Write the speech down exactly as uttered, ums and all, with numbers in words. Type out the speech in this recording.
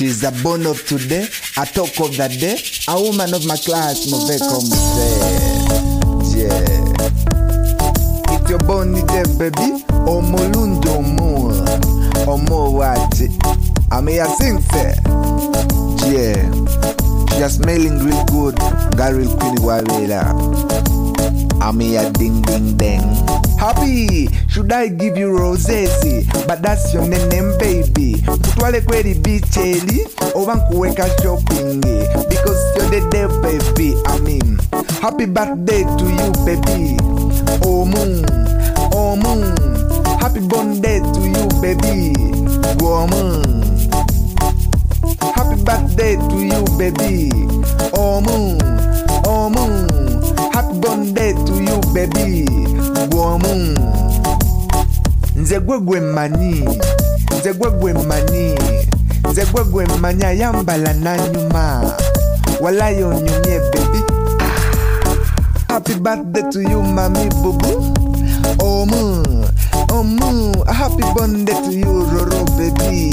She's a born of today, a talk of the day, a woman of my class, move comme c'est. Yeah. If you're born today, baby, omo lundo mo, omo wati. I may I sing say, yeah. She just smelling real good, got real queen wawela. I may a ding ding ding. Happy, should I give you roses? But that's your name, baby. Mutwale kweli bicheli, owankuweka shopping. Because you're the day, baby. I mean, happy birthday to you, baby. Oh moon, oh moon. Happy birthday to you, baby. Oh moon. Happy birthday to you, baby. Oh moon, oh moon. Happy birthday to you, baby. Woman. Nze gwegwe mani, nze gwegwe mani, nze gwegwe mani ayambala na nyuma. Wala yo nyumye, baby. Happy birthday to you, mami bubu. Oh moon, oh moon. Happy birthday to you, Roro, baby.